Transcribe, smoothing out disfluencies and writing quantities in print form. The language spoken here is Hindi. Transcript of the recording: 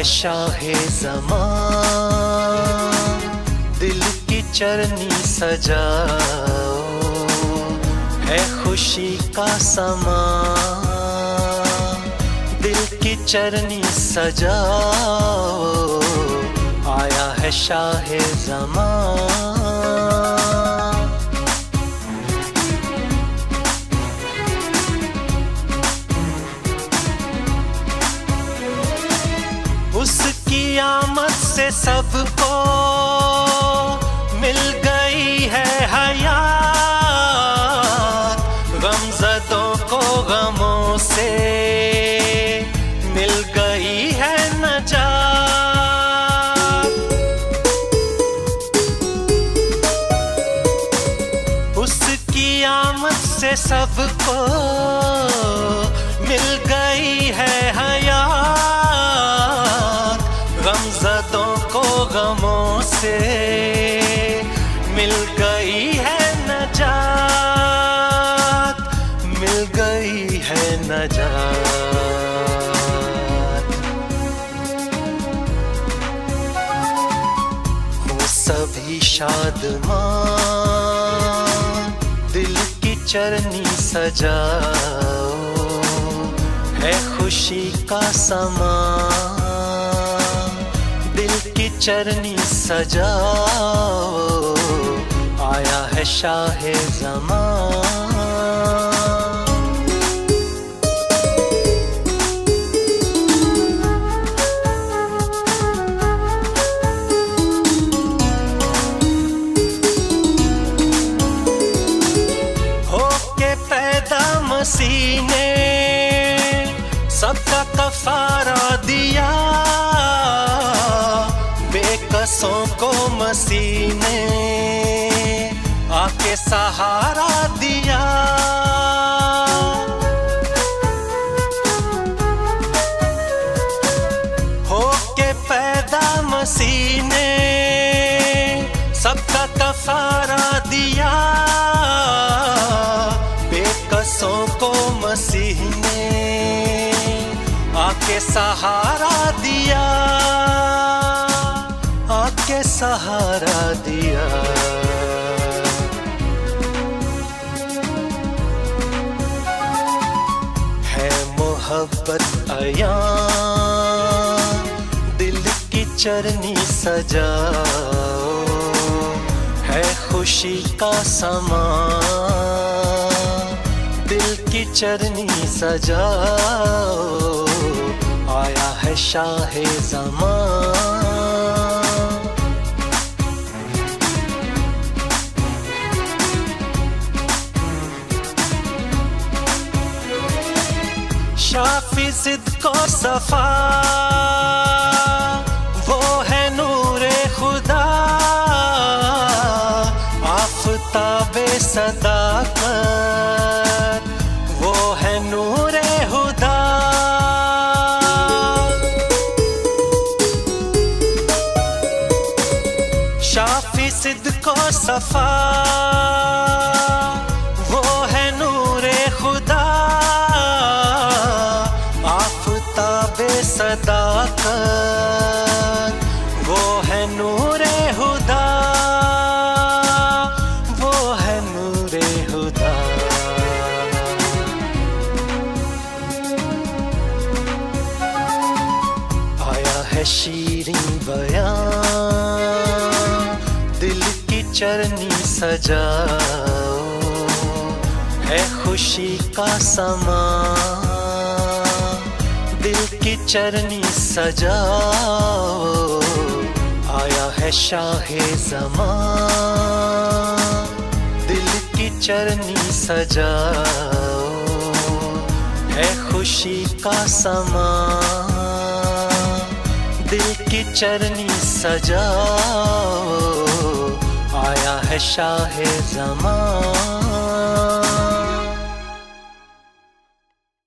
है शाहे ज़मान, दिल की चरनी सजाओ, है खुशी का समा। दिल की चरनी सजाओ, आया है शाहे ज़मान। उसकी आमद से सबको मिल गई है हयात, गमज़दों को गमों से मिल गई है नजात। उसकी आमद से सबको मिल गई है हयात, गमज़दों को गमों से मिल गई है नजात, मिल गई है नजात। हो सभी शादमान, दिल की चरनी सजाओ, है खुशी का समा। दिल की चरनी सजाओ, आया है शाहे ज़मान। होके पैदा मसीह ने सबका कफारा दिया, बेकसों को मसीह ने आके सहारा दिया। होके पैदा मसीह ने सबका कफारा दिया, बेकसों को मसीह ने आके सहारा दिया, आके सहारा दिया। है मोहब्बत अयां, दिल की चरनी सजाओ, है खुशी का समा। दिल की चरनी सजाओ, आया है शाहे ज़मान। शाफी ज़िद को सफ़ा, वो है नूरे खुदा, आफ़ताबे सदाकत, वो है नूरे हुदा। शाफी ज़िद को सफ़ा, वो है नूरे खुदा, आफ़ताबे सदाकत, वो है नूरे हुदा, वो है नूरे हुदा। आया है शीरीं बयां, दिल की चरनी सजाओ, है खुशी का समा। दिल की चरनी सजाओ, आया है शाहे ज़मान। दिल की चरनी सजाओ, है खुशी का समा। दिल की चरनी सजाओ, आया है शाहे ज़मान।